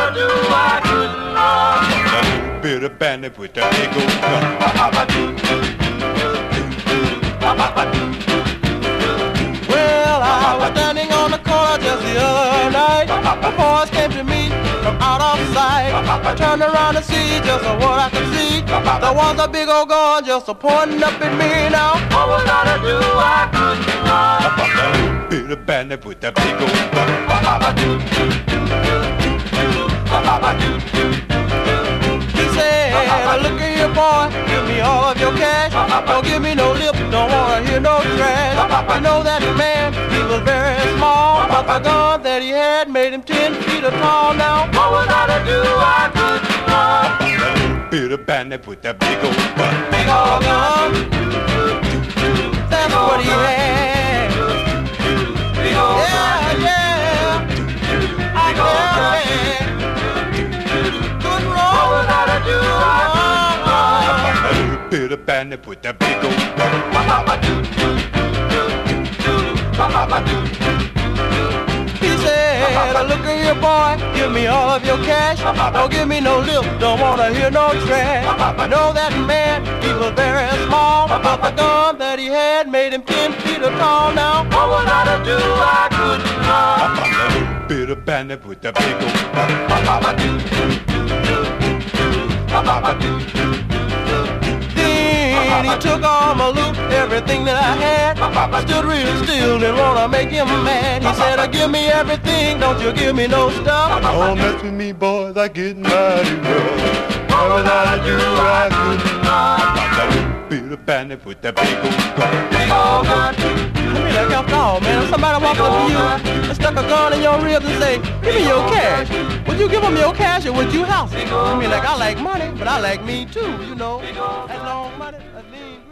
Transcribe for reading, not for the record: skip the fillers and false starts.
I do, I couldn't run. A bit of bandit with that big old gun. Well, I was standing on the corner just the other night. The boys came to me from out of sight. I turned around to see just what I could see. There was a big old gun just pointing up at me now. What was I to do? I couldn't run. A bit of bandit with that big old gun. He said, look at here, boy, give me all of your cash. Don't give me no lip, don't wanna hear no trash. You know that man, he was very small, but the gun that he had made him 10 feet tall now. What was I to do? I couldn't run. A bit of bandit with that big old gun. Big old gun, that's what he had. Big old Yeah, yeah, I can. Good roll. What was I to do? I couldn't run. A bit of bandit with that big old gun. He said, look at here, boy, give me all of your cash. Don't give me no lip, don't wanna hear no trash. I know that man, he was very small, but the gun that he had made him 10 feet tall now. What was I to do? I couldn't run. A bit of bandit with that big old gun. Then he took all my loot, everything that I had. I stood real still, didn't wanna make him mad. He said, give me everything, don't you give me no stuff. Don't mess with me, boys, I get mighty rough. What was I to do? I couldn't run. A bit of bandit with that big old gun. Big old gun. I mean, like, after all, man, if somebody walked up to you and stuck a gun in your ribs and say, give me your cash, would you give them your cash or would you house it? I mean, like, I like money, but I like me too, you know. That long money, that lean.